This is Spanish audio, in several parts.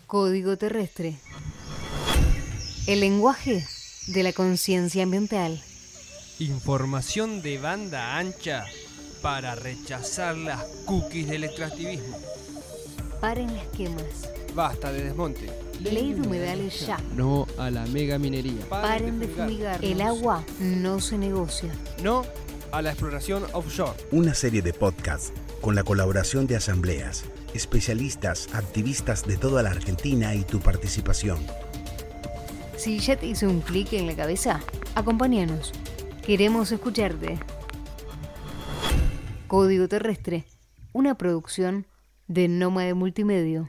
Código terrestre. El lenguaje de la conciencia ambiental. Información de banda ancha para rechazar las cookies del extractivismo. Paren las quemas. Basta de desmonte. Ley de humedales ya. No a la mega minería. Paren de fumigar. El agua no se negocia. No a la exploración offshore. Una serie de podcasts con la colaboración de asambleas, especialistas, activistas de toda la Argentina y tu participación. Si ya te hizo un clic en la cabeza, acompáñanos. Queremos escucharte. Código terrestre, una producción de Nómade Multimedia.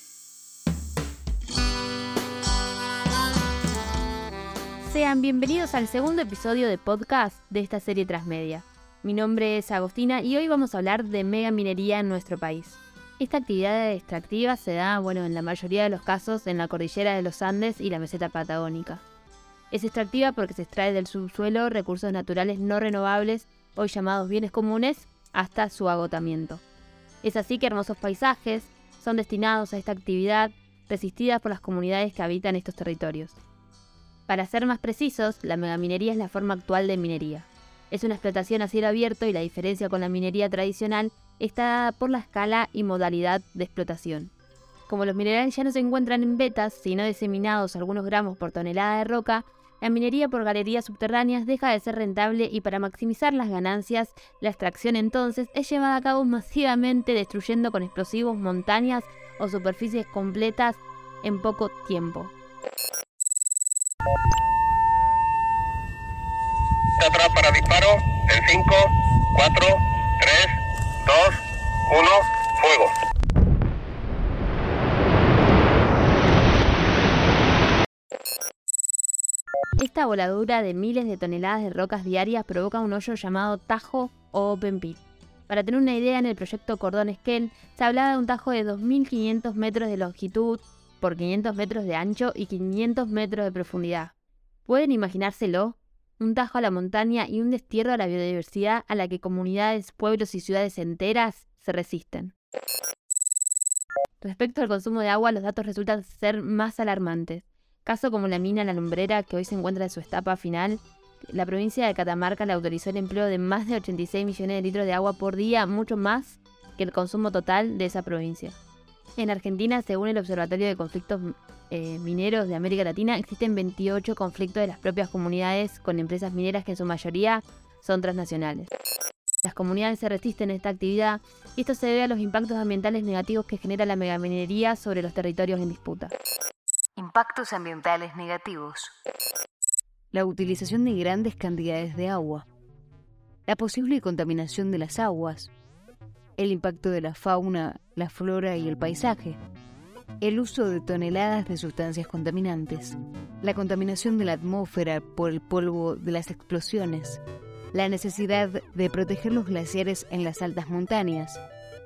Sean bienvenidos al segundo episodio de podcast de esta serie Transmedia. Mi nombre es Agostina y hoy vamos a hablar de megaminería en nuestro país. Esta actividad extractiva se da, en la mayoría de los casos en la cordillera de los Andes y la meseta patagónica. Es extractiva porque se extrae del subsuelo recursos naturales no renovables, hoy llamados bienes comunes, hasta su agotamiento. Es así que hermosos paisajes son destinados a esta actividad, resistidas por las comunidades que habitan estos territorios. Para ser más precisos, la megaminería es la forma actual de minería. Es una explotación a cielo abierto y la diferencia con la minería tradicional está dada por la escala y modalidad de explotación. Como los minerales ya no se encuentran en vetas, sino diseminados algunos gramos por tonelada de roca, la minería por galerías subterráneas deja de ser rentable y para maximizar las ganancias, la extracción entonces es llevada a cabo masivamente destruyendo con explosivos montañas o superficies completas en poco tiempo. Atrás para disparo, en 5, 4, 3, 2, 1, fuego. Esta voladura de miles de toneladas de rocas diarias provoca un hoyo llamado tajo o open pit. Para tener una idea, en el proyecto Cordón Esquel se hablaba de un tajo de 2.500 metros de longitud por 500 metros de ancho y 500 metros de profundidad. ¿Pueden imaginárselo? Un tajo a la montaña y un destierro a la biodiversidad a la que comunidades, pueblos y ciudades enteras se resisten. Respecto al consumo de agua, los datos resultan ser más alarmantes. Caso como la mina La Lumbrera, que hoy se encuentra en su etapa final, la provincia de Catamarca le autorizó el empleo de más de 86 millones de litros de agua por día, mucho más que el consumo total de esa provincia. En Argentina, según el Observatorio de Conflictos Mineros de América Latina, existen 28 conflictos de las propias comunidades con empresas mineras que en su mayoría son transnacionales. Las comunidades se resisten a esta actividad y esto se debe a los impactos ambientales negativos que genera la megaminería sobre los territorios en disputa. Impactos ambientales negativos. La utilización de grandes cantidades de agua. La posible contaminación de las aguas. El impacto de la fauna, la flora y el paisaje. El uso de toneladas de sustancias contaminantes. La contaminación de la atmósfera por el polvo de las explosiones. La necesidad de proteger los glaciares en las altas montañas.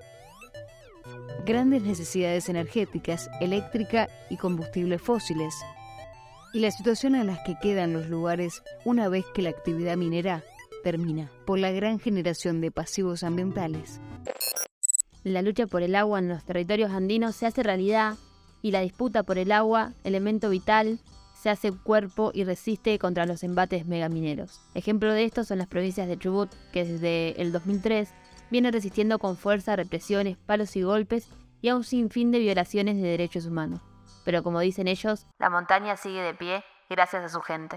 Grandes necesidades energéticas, eléctrica y combustibles fósiles. Y la situación en la que quedan los lugares una vez que la actividad minera termina, por la gran generación de pasivos ambientales. La lucha por el agua en los territorios andinos se hace realidad y la disputa por el agua, elemento vital, se hace cuerpo y resiste contra los embates megamineros. Ejemplo de esto son las provincias de Chubut, que desde el 2003 viene resistiendo con fuerza represiones, palos y golpes y a un sinfín de violaciones de derechos humanos. Pero como dicen ellos, la montaña sigue de pie gracias a su gente.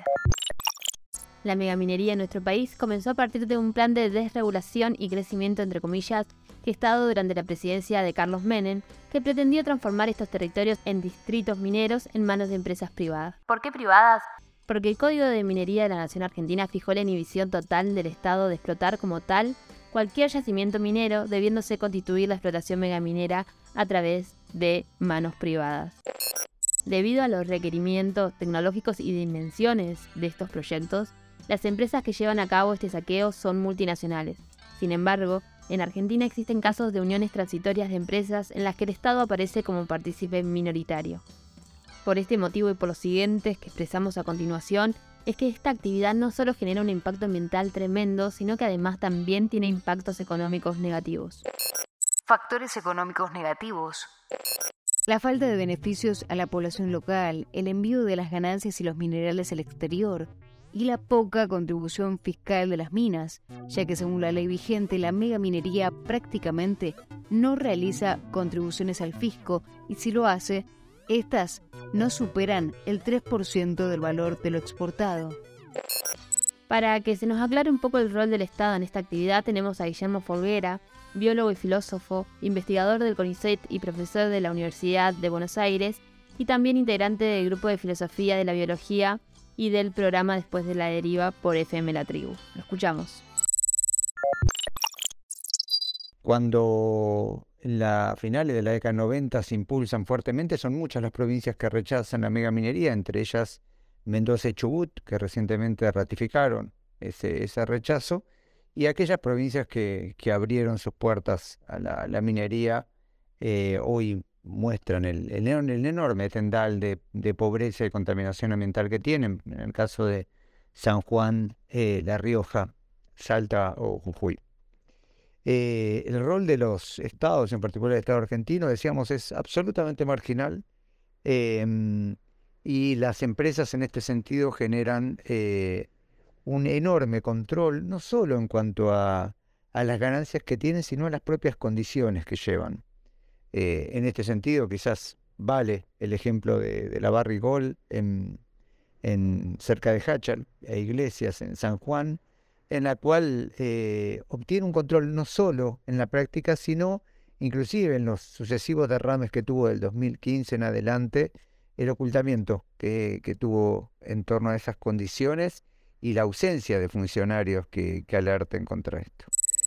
La megaminería en nuestro país comenzó a partir de un plan de desregulación y crecimiento, entre comillas, gestado durante la presidencia de Carlos Menem, que pretendía transformar estos territorios en distritos mineros en manos de empresas privadas. ¿Por qué privadas? Porque el Código de Minería de la Nación Argentina fijó la inhibición total del Estado de explotar como tal cualquier yacimiento minero, debiéndose constituir la explotación megaminera a través de manos privadas. Debido a los requerimientos tecnológicos y dimensiones de estos proyectos, las empresas que llevan a cabo este saqueo son multinacionales. Sin embargo, en Argentina existen casos de uniones transitorias de empresas en las que el Estado aparece como partícipe minoritario. Por este motivo y por los siguientes que expresamos a continuación, es que esta actividad no solo genera un impacto ambiental tremendo, sino que además también tiene impactos económicos negativos. Factores económicos negativos. La falta de beneficios a la población local, el envío de las ganancias y los minerales al exterior y la poca contribución fiscal de las minas, ya que según la ley vigente la megaminería prácticamente no realiza contribuciones al fisco y si lo hace, estas no superan el 3% del valor de lo exportado. Para que se nos aclare un poco el rol del Estado en esta actividad, tenemos a Guillermo Folguera, biólogo y filósofo, investigador del CONICET y profesor de la Universidad de Buenos Aires, y también integrante del grupo de filosofía de la biología y del programa Después de la Deriva por FM La Tribu. Lo escuchamos. Cuando en las finales de la década 90 se impulsan fuertemente, son muchas las provincias que rechazan la megaminería, entre ellas Mendoza y Chubut, que recientemente ratificaron ese rechazo, y aquellas provincias que abrieron sus puertas a la minería hoy muestran el enorme tendal de pobreza y contaminación ambiental que tienen, en el caso de San Juan, La Rioja, Salta o Jujuy. El rol de los estados, en particular el Estado argentino, decíamos, es absolutamente marginal, y las empresas en este sentido generan un enorme control, no solo en cuanto a las ganancias que tienen, sino a las propias condiciones que llevan. En este sentido, quizás vale el ejemplo de la Barrigol cerca de Jáchal, e Iglesias en San Juan, en la cual obtiene un control no solo en la práctica, sino inclusive en los sucesivos derrames que tuvo del 2015 en adelante, el ocultamiento que tuvo en torno a esas condiciones y la ausencia de funcionarios que alerten contra esto.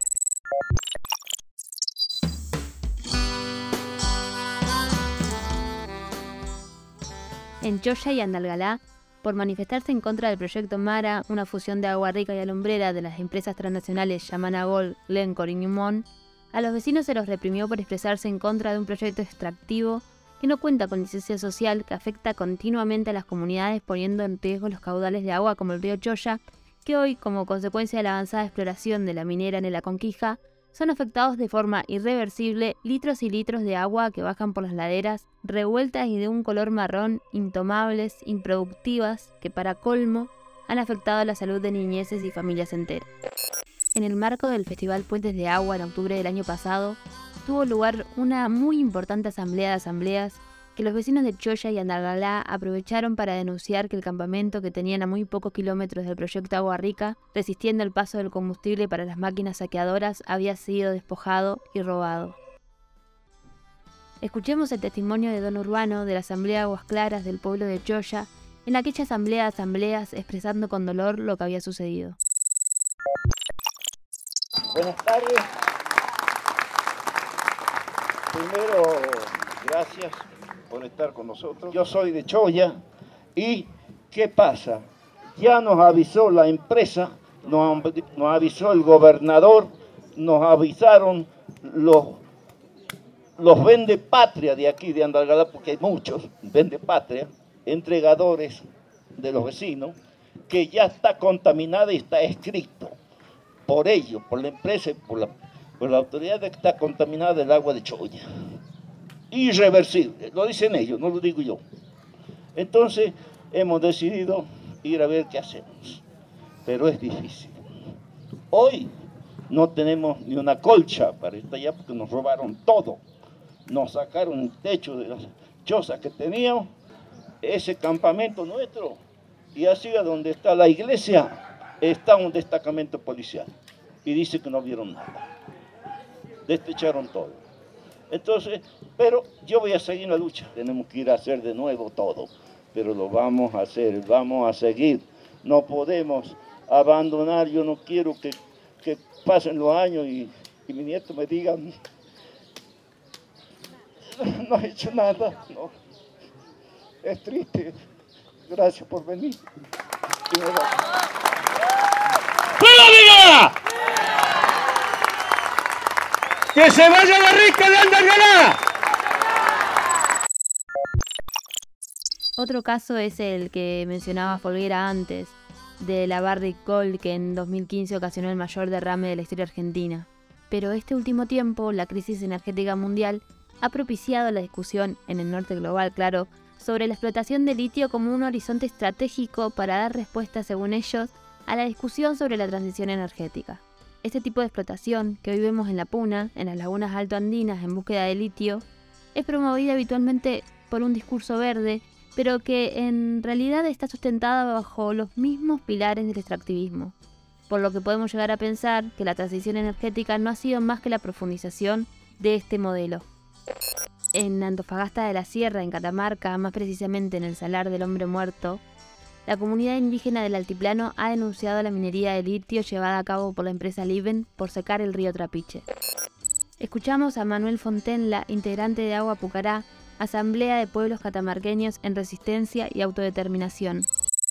En Choya y Andalgalá, por manifestarse en contra del proyecto Mara, una fusión de Agua Rica y Alumbrera de las empresas transnacionales Yamana Gold, Glencore y Newmont, a los vecinos se los reprimió por expresarse en contra de un proyecto extractivo que no cuenta con licencia social, que afecta continuamente a las comunidades poniendo en riesgo los caudales de agua como el río Choya, que hoy, como consecuencia de la avanzada exploración de la minera en La Conquija, son afectados de forma irreversible litros y litros de agua que bajan por las laderas, revueltas y de un color marrón, intomables, improductivas, que para colmo han afectado la salud de niñeces y familias enteras. En el marco del Festival Puentes de Agua en octubre del año pasado, tuvo lugar una muy importante asamblea de asambleas que los vecinos de Choya y Andalgalá aprovecharon para denunciar que el campamento que tenían a muy pocos kilómetros del proyecto Agua Rica, resistiendo el paso del combustible para las máquinas saqueadoras, había sido despojado y robado. Escuchemos el testimonio de Don Urbano de la Asamblea Aguas Claras del pueblo de Choya, en aquella asamblea de asambleas expresando con dolor lo que había sucedido. Buenas tardes. Primero, gracias por estar con nosotros. Yo soy de Choya y ¿qué pasa? Ya nos avisó la empresa, nos avisó el gobernador, nos avisaron los vendepatria de aquí de Andalgalá, porque hay muchos vendepatria, entregadores de los vecinos, que ya está contaminada y está escrito por ellos, por la empresa y por la autoridad de que está contaminada el agua de Choya. Irreversible, lo dicen ellos, no lo digo yo. Entonces hemos decidido ir a ver qué hacemos, pero es difícil. Hoy no tenemos ni una colcha para estar allá porque nos robaron todo. Nos sacaron el techo de las chozas que teníamos, ese campamento nuestro, y así a donde está la iglesia está un destacamento policial y dice que no vieron nada. Destecharon todo. Entonces, pero yo voy a seguir la lucha. Tenemos que ir a hacer de nuevo todo, pero lo vamos a hacer, vamos a seguir. No podemos abandonar. Yo no quiero que pasen los años y mi nieto me diga, no he hecho nada. No. Es triste. Gracias por venir. ¡Viva! ¡Que se vaya la rica de Andalgalá! Otro caso es el que mencionaba Folguera antes, de la Barrick Gold, que en 2015 ocasionó el mayor derrame de la historia argentina. Pero este último tiempo, la crisis energética mundial ha propiciado la discusión en el norte global, claro, sobre la explotación de litio como un horizonte estratégico para dar respuesta, según ellos, a la discusión sobre la transición energética. Este tipo de explotación, que hoy vemos en la Puna, en las lagunas altoandinas en búsqueda de litio, es promovida habitualmente por un discurso verde, pero que en realidad está sustentada bajo los mismos pilares del extractivismo, por lo que podemos llegar a pensar que la transición energética no ha sido más que la profundización de este modelo. En Antofagasta de la Sierra, en Catamarca, más precisamente en el Salar del Hombre Muerto, la comunidad indígena del altiplano ha denunciado la minería de litio llevada a cabo por la empresa Liven por secar el río Trapiche. Escuchamos a Manuel Fontenla, integrante de Agua Pucará, Asamblea de Pueblos Catamarqueños en Resistencia y Autodeterminación.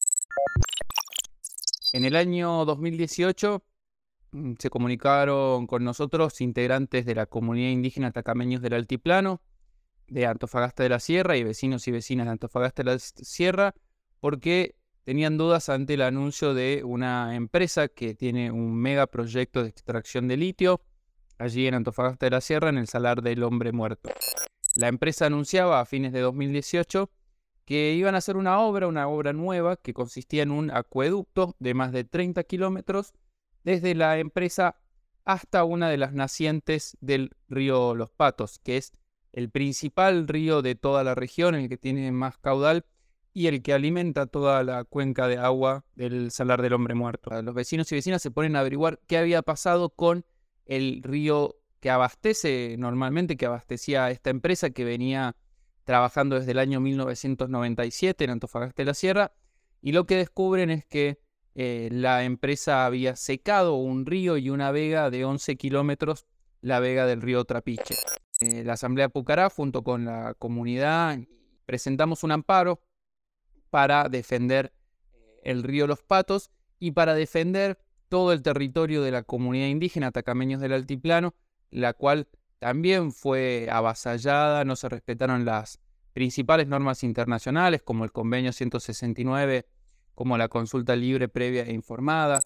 En el año 2018 se comunicaron con nosotros integrantes de la comunidad indígena Atacameños del Altiplano, de Antofagasta de la Sierra y vecinos y vecinas de Antofagasta de la Sierra, porque tenían dudas ante el anuncio de una empresa que tiene un megaproyecto de extracción de litio allí en Antofagasta de la Sierra, en el Salar del Hombre Muerto. La empresa anunciaba a fines de 2018 que iban a hacer una obra nueva que consistía en un acueducto de más de 30 kilómetros desde la empresa hasta una de las nacientes del río Los Patos, que es el principal río de toda la región, el que tiene más caudal y el que alimenta toda la cuenca de agua del Salar del Hombre Muerto. Los vecinos y vecinas se ponen a averiguar qué había pasado con el río que abastece normalmente, que abastecía a esta empresa que venía trabajando desde el año 1997 en Antofagasta de la Sierra, y lo que descubren es que la empresa había secado un río y una vega de 11 kilómetros, la vega del río Trapiche. La Asamblea Pucará, junto con la comunidad, presentamos un amparo para defender el río Los Patos y para defender todo el territorio de la comunidad indígena Atacameños del Altiplano, la cual también fue avasallada, no se respetaron las principales normas internacionales como el Convenio 169, como la consulta libre, previa e informada.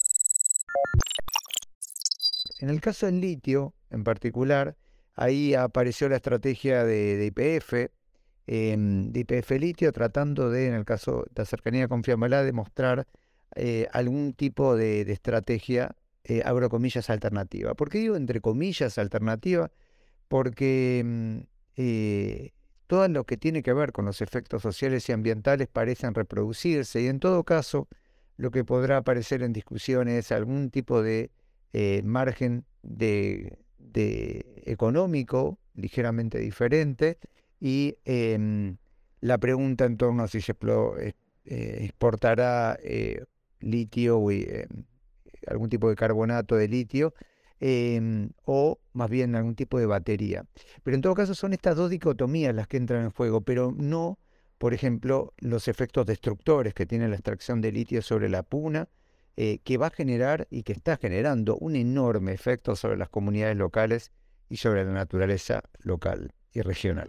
En el caso del litio, en particular, ahí apareció la estrategia de YPF Litio, tratando de, en el caso de la cercanía con Fiambalá, demostrar algún tipo de estrategia, abro comillas, alternativa. ¿Por qué digo entre comillas alternativa? Porque todo lo que tiene que ver con los efectos sociales y ambientales parecen reproducirse, y en todo caso lo que podrá aparecer en discusión es algún tipo de margen de económico ligeramente diferente, y la pregunta en torno a si se exportará litio o algún tipo de carbonato de litio, o más bien algún tipo de batería. Pero en todo caso son estas dos dicotomías las que entran en juego, pero no, por ejemplo, los efectos destructores que tiene la extracción de litio sobre la Puna, que va a generar y que está generando un enorme efecto sobre las comunidades locales y sobre la naturaleza local y regional.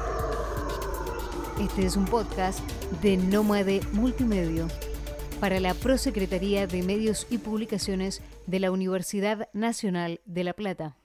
Este es un podcast de Nómade Multimedio para la Prosecretaría de Medios y Publicaciones de la Universidad Nacional de La Plata.